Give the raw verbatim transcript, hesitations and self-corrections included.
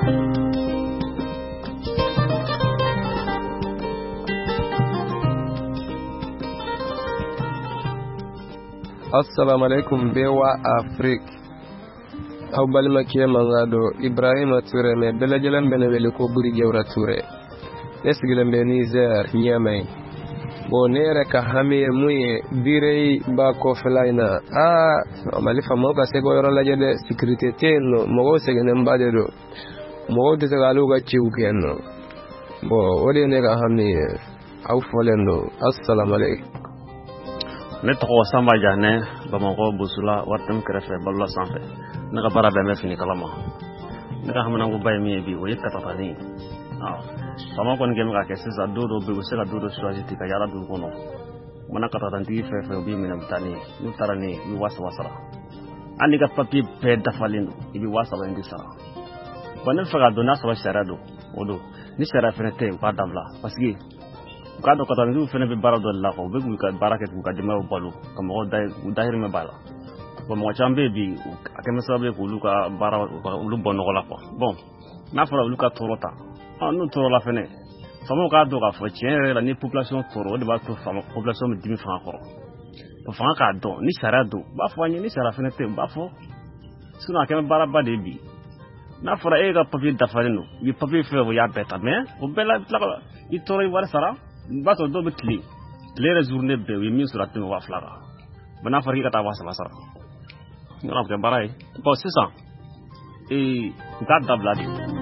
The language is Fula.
Assalamu alaikum bewa Afrique aw balima kiyama do Ibrahima Touré me belajalan bene wele ko buri jawra Touré esgilen be Niger Niamey bo nere ka hami muye birey ba ko felaina ah malifa mo ka sego yoro laje de sécurité tenno mo segene mbade do mo de tagalu ga ciw kenno bo wode ne ka hami aw folendo. Assalamu alaikum. Ne tɔgɔ Samba Diané Bamakɔ Busula Watam kɛrɛfɛ Balola sanfɛ ne ka baara bɛn bɛ fini kalama ne ka haminanko ba ye min ye bi o ye katatani ah fama kɔni kɛmɛ ka kɛ sisan don dɔ bɛ u bɛ se ka don dɔ choisi ten ka yaala dugu kɔnɔ mana katatantigi fɛn fɛn u b'i minɛ u bɛ taa ni ye n'u taara ni ye i bɛ waa saba sara hali n'i ka papiye bɛɛ dafalen don i bɛ waa saba in de sara bon ne bɛ fɛ ka dɔn n'a sɔrɔ sariya don o don ni sariya fɛnɛ tɛ u k'a dabila parce que u k'a dɔn katatantigi fɛnɛ bɛ baara dɔ de la quoi u bɛ k'u ka baara kɛ k'u ka denbayaw balo ka mɔgɔw u dahirimɛ b'a la bon mɔgɔ caman bɛ yen bi a kɛmɛ sababu ye k'olu ka baara olu bɔ nɔgɔ la quoi bon n'a fɔra olu ka tɔɔrɔ ta ah n'u tɔɔrɔ la fɛnɛ faamaw k'a dɔn k'a fɔ tiɲɛ yɛrɛ la ni population tɔɔrɔ o de b'a to faama population bɛ dimi fanga kɔrɔ o fanga k'a dɔn ni sariya don u b'a fɔ an ye ni sariya fɛnɛ tɛ u b'a fɔ sinon a kɛmɛ baaraba de ye bi n'a fɔra e ka papiye dafalen don i bɛ papiye fɛn o y'a bɛɛ ta mais o bɛɛ la i tila ka i tɔɔrɔ i wari sara i b'a sɔrɔ dɔw bɛ tile tile yɛrɛ journée bɛɛ u ye min sɔrɔ a tɛmɛ waa fila kan bon n'a fɔra k'i ka taa waa saba sara n kana kɛ baara ye bon sisan ee u k'a dabila de